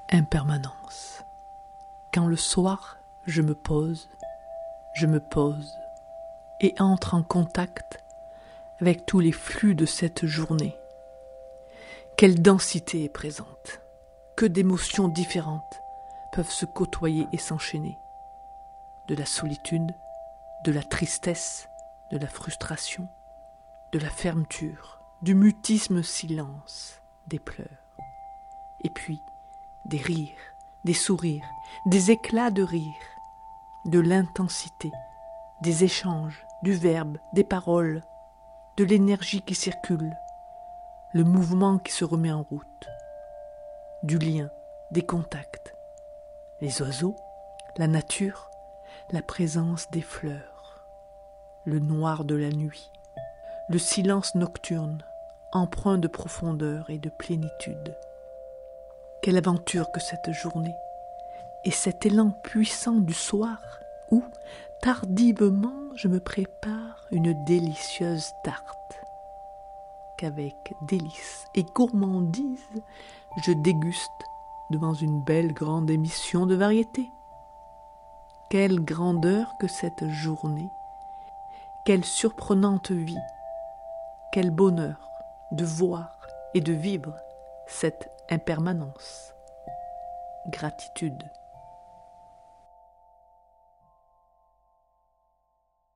Impermanence. Quand le soir je me pose et entre en contact avec tous les flux de cette journée. Quelle densité est présente, que d'émotions différentes peuvent se côtoyer et s'enchaîner. De la solitude, de la tristesse, de la frustration, de la fermeture, du mutisme silence, des pleurs. Et puis, des rires, des sourires, des éclats de rire, de l'intensité, des échanges, du verbe, des paroles, de l'énergie qui circule, le mouvement qui se remet en route, du lien, des contacts, les oiseaux, la nature, la présence des fleurs, le noir de la nuit, le silence nocturne, empreint de profondeur et de plénitude. Quelle aventure que cette journée, et cet élan puissant du soir où, tardivement, je me prépare une délicieuse tarte, qu'avec délice et gourmandise, je déguste devant une belle grande émission de variété. Quelle grandeur que cette journée, quelle surprenante vie, quel bonheur de voir et de vivre cette impermanence. Gratitude.